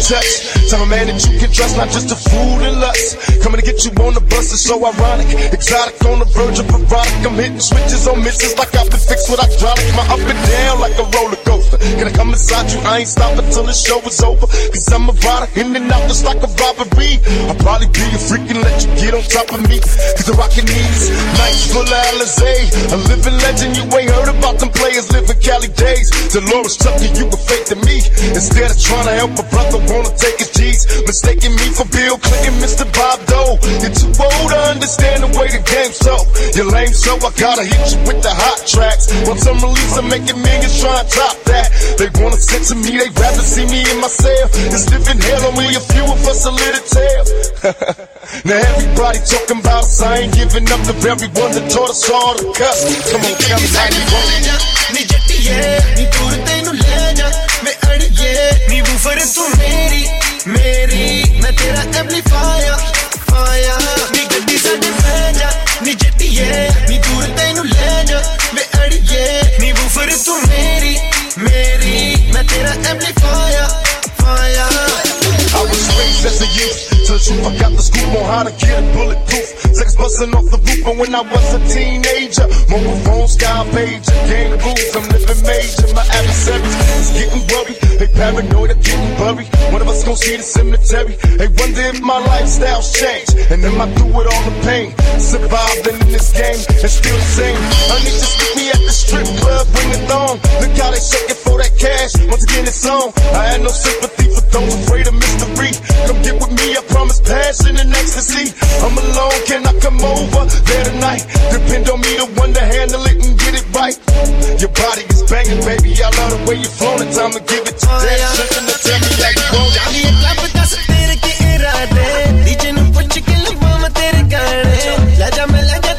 touch. Tell a man that you can trust, not just a fool and lust. Coming to get you on the bus is so ironic. Exotic on the verge of erotic. I'm hitting switches on misses like I've been fixed with hydraulics. My up and down like a roller coaster. Can I come inside you? I ain't stopping till the show is over. Cause I'm a rider, in and out just like a robbery. I'll probably be a freak and let you get on top of me. Cause the rockin' needs nights full of Alizé. A living legend, you ain't heard about them players living Cali days. Dolores Tucker, you were fake to me. Instead of trying to help a brother, wanna take his G's. Mistaking me for Bill Clinton, Mr. Bob Dole. You're too old to understand the way the game's so. You're lame, so I gotta hit you with the hot tracks. Once I'm released, I'm making millions trying to top that. They wanna censor me, they rather see me in my cell. It's living hell, only a few of us a little tale. Now everybody talking about us, I ain't giving up to everyone that taught us all to cuss. Come on, tell me how you want it. Ni jattiye, ni dur tenu le ja, me adiye, ni woofer tu meri, मैं तेरा amplifier, fire. Ni gaddi saade peja, ni jattiye, ni dur tenu le ja, me adiye, ni woofer tu meri, मैं तेरा amplifier, fire. I was raised as a youth. To the truth, I got the scoop on how to get it bulletproof. Sex busting off the roof, and when I was a teenager, mobile phone, sky pager, gang rules, I'm living major. My adversaries is getting worried. They paranoid, I'm getting buried. One of us gon' see the cemetery. They wonder if my lifestyle's changed, and am I through with all the pain? Surviving in this game, and still the same. I need to stick me at the strip club, bring it on. Look how they shaking for that cash. Once again, it's on. I had no sympathy for those afraid of mystery. Come get with me, I promise passion and ecstasy. I'm alone, can I come over there tonight? Depend on me, the one to handle it and get it right. Your body is banging, baby, I love the way you flown. It's time to give it to that. Something to tell me like you want it. Jali club das tere ke irade, DJ nu puch ke lwa tere gaane. La ja